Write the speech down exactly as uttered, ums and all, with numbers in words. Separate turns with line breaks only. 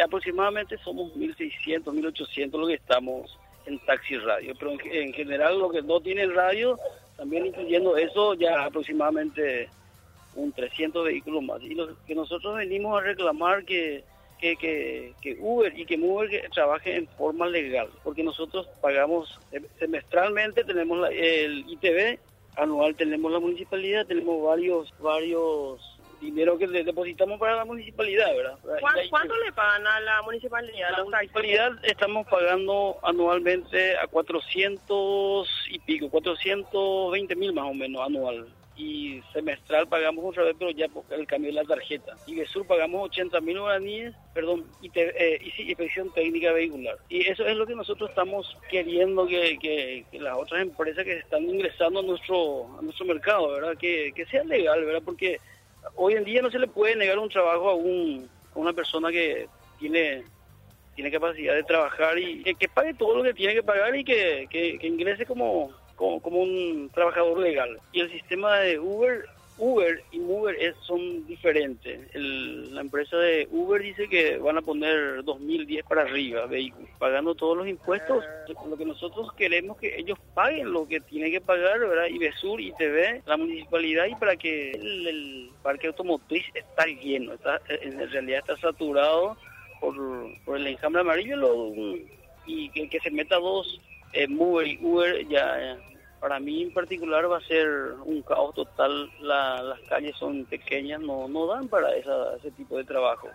aproximadamente somos mil seiscientos, mil ochocientos lo que estamos en taxi radio, pero en, en general lo que no tiene radio, también incluyendo eso, ya aproximadamente un trescientos vehículos más. Y lo que nosotros venimos a reclamar que Que, que, que Uber y que Mover que trabaje en forma legal, porque nosotros pagamos semestralmente, tenemos la, el I T V, anual tenemos la municipalidad, tenemos varios varios dinero que le depositamos para la municipalidad, ¿verdad?
¿Cuánto, ¿Cuánto le pagan a la municipalidad?
La municipalidad estamos pagando anualmente a cuatrocientos y pico, cuatrocientos veinte mil más o menos anual. Y semestral pagamos otra vez, pero ya por el cambio de la tarjeta. Y de Sur pagamos ochenta mil guaraníes, perdón, y, te, eh, y sí, inspección técnica vehicular. Y eso es lo que nosotros estamos queriendo que, que, que las otras empresas que están ingresando a nuestro a nuestro mercado, ¿verdad? Que, que sea legal, ¿verdad? Porque hoy en día no se le puede negar un trabajo a, un, a una persona que tiene tiene capacidad de trabajar y que, que pague todo lo que tiene que pagar y que, que, que ingrese como... Como, como un trabajador legal. Y el sistema de Uber, Uber y Mover es, son diferentes. El, la empresa de Uber dice que van a poner dos mil diez para arriba vehículos, pagando todos los impuestos. Lo que nosotros queremos es que ellos paguen lo que tienen que pagar, ¿verdad? IBESUR, I T V, la municipalidad, y para que el, el parque automotriz está lleno, está, en realidad está saturado por, por el enjambre amarillo lo, y que, que se meta dos Eh, Mover y Uber, ya eh, para mí en particular va a ser un caos total. La, las calles son pequeñas, no no dan para esa, ese tipo de trabajo.